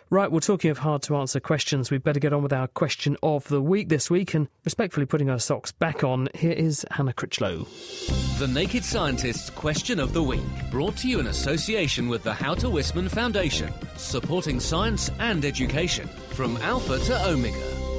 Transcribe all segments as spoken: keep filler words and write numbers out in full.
Right, well, talking of hard-to-answer questions, we'd better get on with our question of the week this week, and respectfully putting our socks back on, here is Hannah Critchlow. The Naked Scientist's Question of the Week, brought to you in association with the Houter Wisman Foundation, supporting science and education, from Alpha to Omega.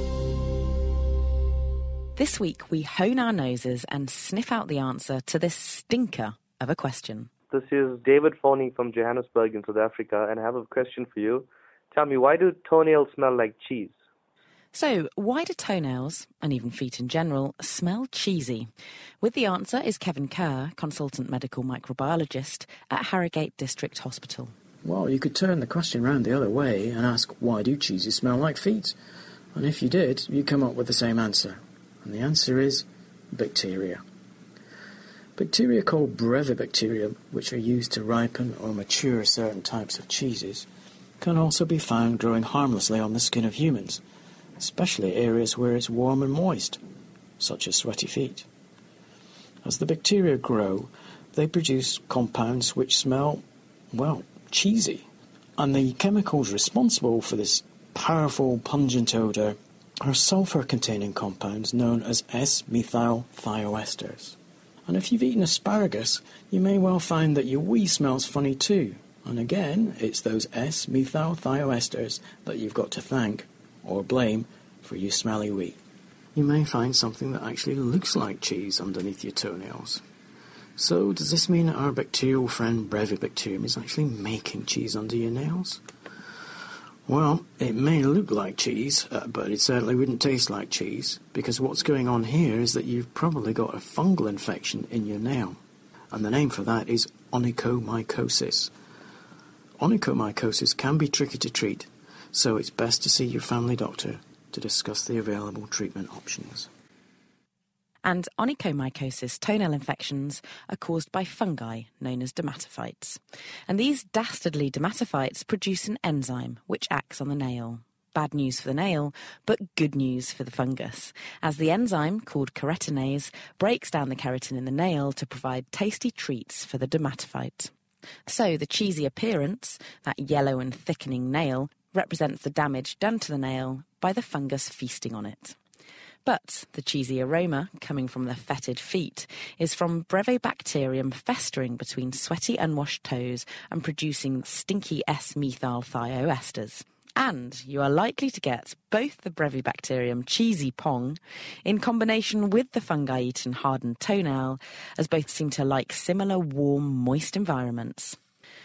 This week, we hone our noses and sniff out the answer to this stinker of a question. This is David phoning from Johannesburg in South Africa, and I have a question for you. Tell me, why do toenails smell like cheese? So, why do toenails, and even feet in general, smell cheesy? With the answer is Kevin Kerr, consultant medical microbiologist at Harrogate District Hospital. Well, you could turn the question round the other way and ask, why do cheeses smell like feet? And if you did, you'd come up with the same answer. And the answer is bacteria. Bacteria called Brevibacterium, which are used to ripen or mature certain types of cheeses, can also be found growing harmlessly on the skin of humans, especially areas where it's warm and moist, such as sweaty feet. As the bacteria grow, they produce compounds which smell, well, cheesy. And the chemicals responsible for this powerful, pungent odour are sulphur-containing compounds known as S-methyl thioesters. And if you've eaten asparagus, you may well find that your wee smells funny too. And again, it's those S-methyl thioesters that you've got to thank, or blame, for your smelly wee. You may find something that actually looks like cheese underneath your toenails. So, does this mean that our bacterial friend Brevibacterium is actually making cheese under your nails? Well, it may look like cheese, uh, but it certainly wouldn't taste like cheese, because what's going on here is that you've probably got a fungal infection in your nail. And the name for that is onychomycosis. Onychomycosis can be tricky to treat, so it's best to see your family doctor to discuss the available treatment options. And onychomycosis toenail infections are caused by fungi known as dermatophytes. And these dastardly dermatophytes produce an enzyme which acts on the nail. Bad news for the nail, but good news for the fungus, as the enzyme, called keratinase, breaks down the keratin in the nail to provide tasty treats for the dermatophyte. So the cheesy appearance, that yellow and thickening nail, represents the damage done to the nail by the fungus feasting on it. But the cheesy aroma, coming from the fetid feet, is from Brevibacterium festering between sweaty, unwashed toes and producing stinky S-methyl thioesters. And you are likely to get both the Brevibacterium cheesy pong in combination with the fungi-eaten hardened toenail, as both seem to like similar warm, moist environments.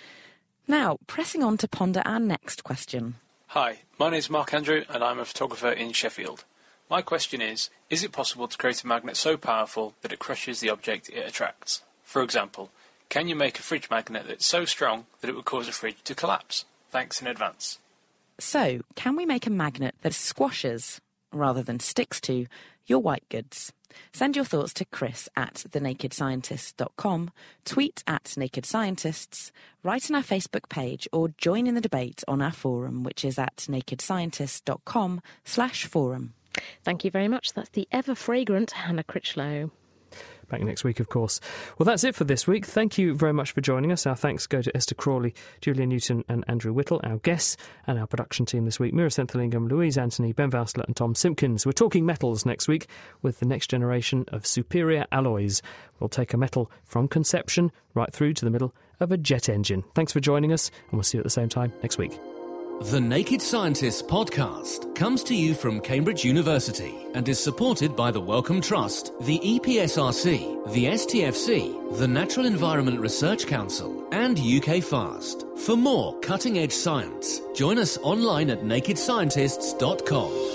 Now, pressing on to ponder our next question. Hi, my name is Mark Andrew and I'm a photographer in Sheffield. My question is, is it possible to create a magnet so powerful that it crushes the object it attracts? For example, can you make a fridge magnet that's so strong that it would cause a fridge to collapse? Thanks in advance. So, can we make a magnet that squashes, rather than sticks to, your white goods? Send your thoughts to Chris at the naked scientist dot com, tweet at Naked Scientists, write on our Facebook page, or join in the debate on our forum, which is at naked scientist dot com slash forum. Thank you very much. That's the ever-fragrant Hannah Critchlow. Back next week, of course. Well, that's it for this week. Thank you very much for joining us. Our thanks go to Esther Crawley, Julia Newton and Andrew Whittle, our guests, and our production team this week, Mira Senthilingam, Louise Anthony, Ben Vausler and Tom Simpkins. We're talking metals next week with the next generation of superior alloys. We'll take a metal from conception right through to the middle of a jet engine. Thanks for joining us, and we'll see you at the same time next week. The Naked Scientists podcast comes to you from Cambridge University and is supported by the Wellcome Trust, the E P S R C, the S T F C, the Natural Environment Research Council, and U K FAST. For more cutting-edge science, join us online at naked scientists dot com.